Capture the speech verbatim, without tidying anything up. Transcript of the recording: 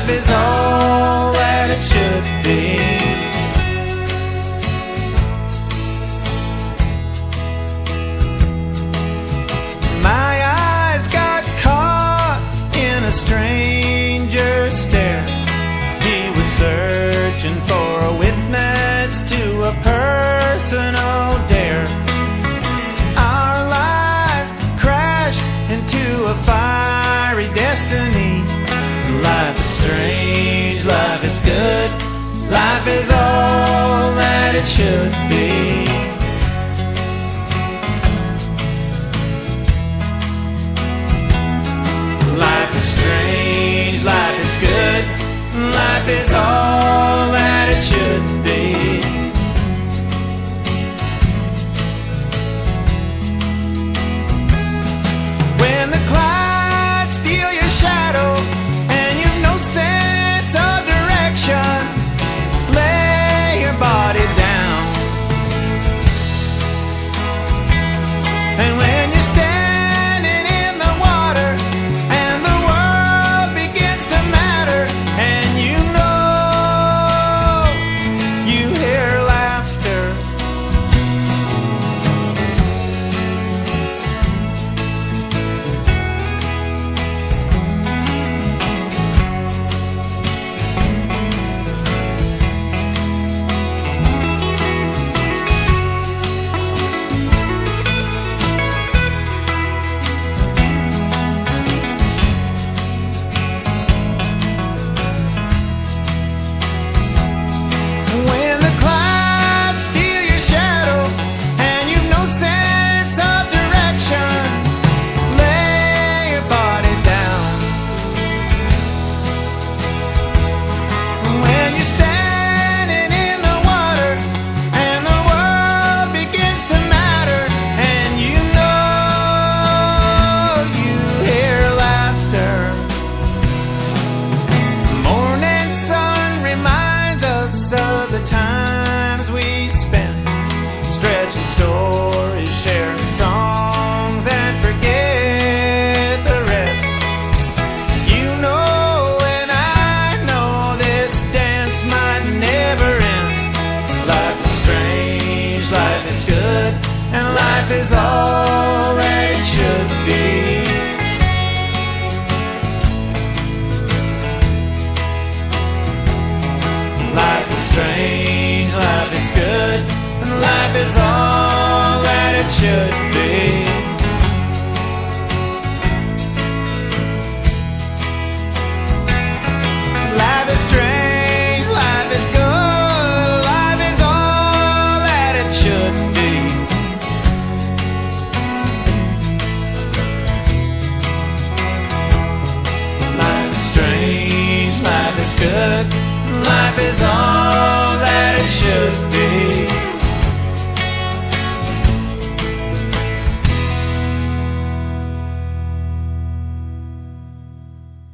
life is all that it should be. My eyes got caught in a stranger's stare. He was searching for a witness to a personal dare. Our lives crashed into a fiery destiny. Life is strange, life is good, life is all that it should be. Life is strange, life is good, life is all that it should be. When the clouds steal your shadow and you've no sense of direction, lay your body down. And when you're standing in the water and the world begins to matter, and you know you hear laughter, when the clouds steal your shadow and you've no sense of direction, lay your body down. When you're standing in the water and the world begins to matter, and you know you hear laughter. Morning sun reminds us of the times we spent, stretching stories, sharing songs, and forget the rest. You know and I know this dance might never end. Life is strange, life is good, and life is all that it should be. Life is strange, life is good, and life is all that it should be. Life is strange, life is good, life is all that it should be. Life is strange, life is good, life is all that it should be.